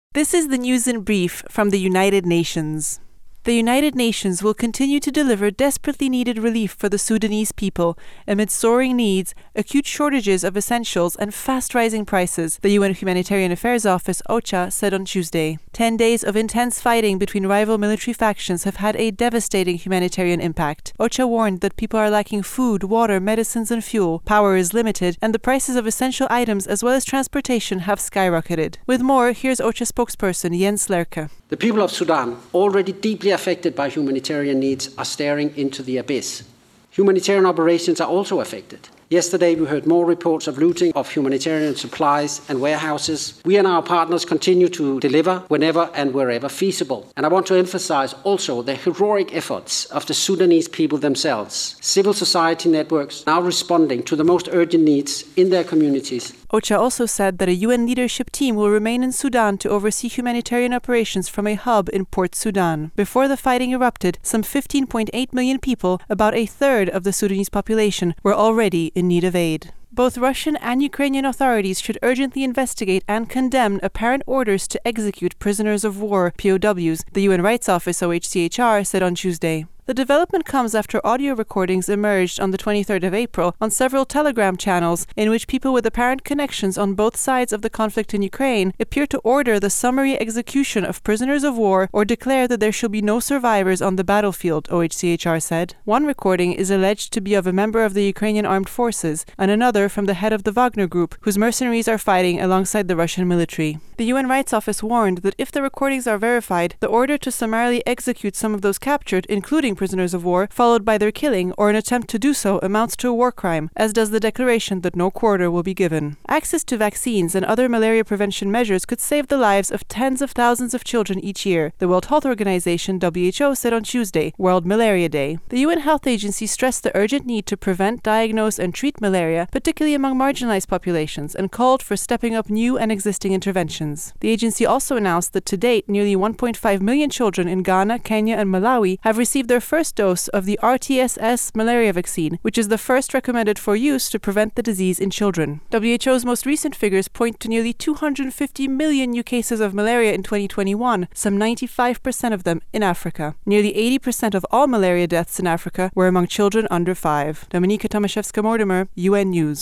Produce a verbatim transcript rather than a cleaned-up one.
This is the news in brief from the United Nations. The United Nations will continue to deliver desperately needed relief for the Sudanese people amid soaring needs, acute shortages of essentials, and fast-rising prices, the U N Humanitarian Affairs Office OCHA said on Tuesday. Ten days of intense fighting between rival military factions have had a devastating humanitarian impact. OCHA warned that people are lacking food, water, medicines, and fuel, power is limited, and the prices of essential items as well as transportation have skyrocketed. With more, here's OCHA spokesperson Jens Lerche. The people of Sudan, already deeply affected by humanitarian needs, are staring into the abyss. Humanitarian operations are also affected. Yesterday, we heard more reports of looting of humanitarian supplies and warehouses. We and our partners continue to deliver whenever and wherever feasible. And I want to emphasize also the heroic efforts of the Sudanese people themselves. Civil society networks now responding to the most urgent needs in their communities. OCHA also said that a U N leadership team will remain in Sudan to oversee humanitarian operations from a hub in Port Sudan. Before the fighting erupted, some fifteen point eight million people, about a third of the Sudanese population, were already in need of aid. Both Russian and Ukrainian authorities should urgently investigate and condemn apparent orders to execute prisoners of war, P O Ws, the U N Rights Office O H C H R said on Tuesday. The development comes after audio recordings emerged on the twenty-third of April on several Telegram channels in which people with apparent connections on both sides of the conflict in Ukraine appear to order the summary execution of prisoners of war or declare that there shall be no survivors on the battlefield, O H C H R said. One recording is alleged to be of a member of the Ukrainian armed forces and another from the head of the Wagner Group, whose mercenaries are fighting alongside the Russian military. The U N Rights Office warned that if the recordings are verified, the order to summarily execute some of those captured, including prisoners of war, followed by their killing or an attempt to do so, amounts to a war crime, as does the declaration that no quarter will be given. Access to vaccines and other malaria prevention measures could save the lives of tens of thousands of children each year, the World Health Organization W H O said on Tuesday, World Malaria Day. The U N Health Agency stressed the urgent need to prevent, diagnose, and treat malaria, particularly among marginalized populations, and called for stepping up new and existing interventions. The agency also announced that to date, nearly one point five million children in Ghana, Kenya, and Malawi have received their first dose of the R T S S malaria vaccine, which is the first recommended for use to prevent the disease in children. W H O's most recent figures point to nearly two hundred fifty million new cases of malaria in twenty twenty-one, some ninety-five percent of them in Africa. Nearly eighty percent of all malaria deaths in Africa were among children under five. Dominika Tomaszewska-Mortimer, U N News.